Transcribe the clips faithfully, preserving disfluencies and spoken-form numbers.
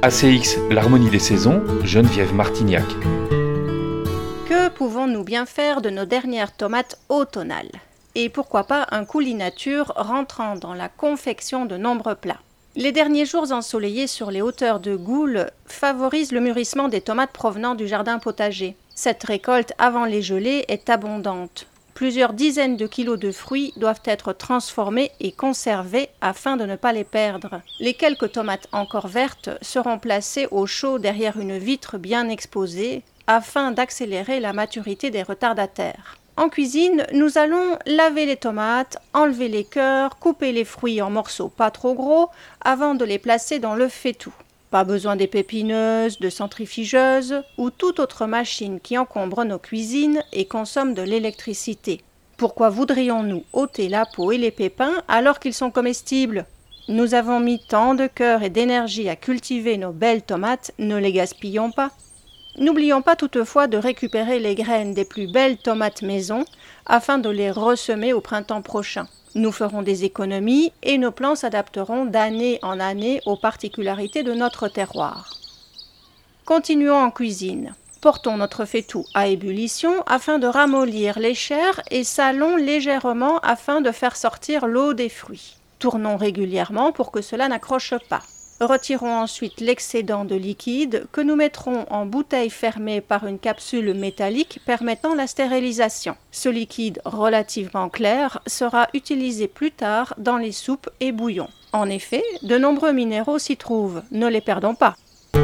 A C X, l'harmonie des saisons, Geneviève Martignac. Que pouvons-nous bien faire de nos dernières tomates automnales ? Et pourquoi pas un coulis nature rentrant dans la confection de nombreux plats ? Les derniers jours ensoleillés sur les hauteurs de Goules favorisent le mûrissement des tomates provenant du jardin potager. Cette récolte avant les gelées est abondante. Plusieurs dizaines de kilos de fruits doivent être transformés et conservés afin de ne pas les perdre. Les quelques tomates encore vertes seront placées au chaud derrière une vitre bien exposée afin d'accélérer la maturité des retardataires. En cuisine, nous allons laver les tomates, enlever les cœurs, couper les fruits en morceaux pas trop gros avant de les placer dans le faitout. Pas besoin d'épépineuses, de centrifugeuses ou toute autre machine qui encombre nos cuisines et consomme de l'électricité. Pourquoi voudrions-nous ôter la peau et les pépins alors qu'ils sont comestibles ? Nous avons mis tant de cœur et d'énergie à cultiver nos belles tomates, ne les gaspillons pas. N'oublions pas toutefois de récupérer les graines des plus belles tomates maison afin de les ressemer au printemps prochain. Nous ferons des économies et nos plants s'adapteront d'année en année aux particularités de notre terroir. Continuons en cuisine. Portons notre faitout à ébullition afin de ramollir les chairs et salons légèrement afin de faire sortir l'eau des fruits. Tournons régulièrement pour que cela n'accroche pas. Retirons ensuite l'excédent de liquide que nous mettrons en bouteille fermée par une capsule métallique permettant la stérilisation. Ce liquide relativement clair sera utilisé plus tard dans les soupes et bouillons. En effet, de nombreux minéraux s'y trouvent, ne les perdons pas.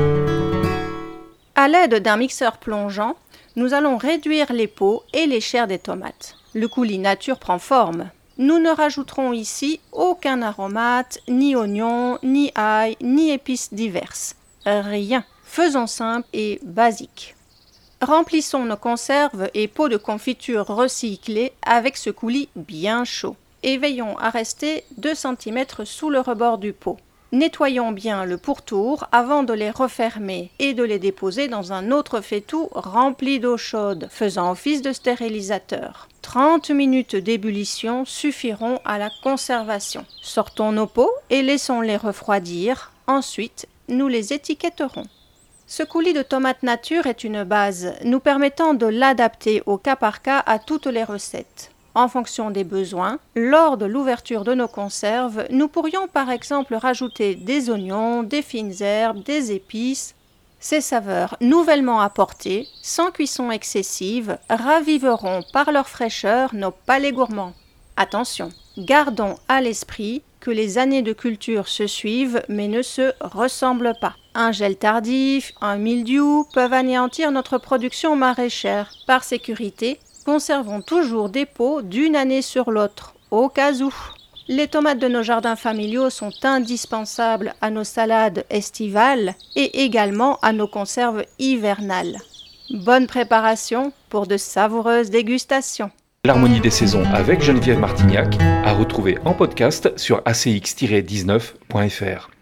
À l'aide d'un mixeur plongeant, nous allons réduire les peaux et les chairs des tomates. Le coulis nature prend forme. Nous ne rajouterons ici aucun aromate, ni oignon, ni ail, ni épices diverses. Rien. Faisons simple et basique. Remplissons nos conserves et pots de confiture recyclés avec ce coulis bien chaud. Et veillons à rester deux centimètres sous le rebord du pot. Nettoyons bien le pourtour avant de les refermer et de les déposer dans un autre faitout rempli d'eau chaude, faisant office de stérilisateur. trente minutes d'ébullition suffiront à la conservation. Sortons nos pots et laissons-les refroidir. Ensuite, nous les étiquetterons. Ce coulis de tomates nature est une base, nous permettant de l'adapter au cas par cas à toutes les recettes. En fonction des besoins, lors de l'ouverture de nos conserves, nous pourrions par exemple rajouter des oignons, des fines herbes, des épices. Ces saveurs nouvellement apportées, sans cuisson excessive, raviveront par leur fraîcheur nos palais gourmands. Attention, gardons à l'esprit que les années de culture se suivent mais ne se ressemblent pas. Un gel tardif, un mildiou peuvent anéantir notre production maraîchère. Par sécurité, conservons toujours des pots d'une année sur l'autre, au cas où. Les tomates de nos jardins familiaux sont indispensables à nos salades estivales et également à nos conserves hivernales. Bonne préparation pour de savoureuses dégustations. L'harmonie des saisons avec Geneviève Martignac à retrouver en podcast sur a c x tiret dix-neuf point f r.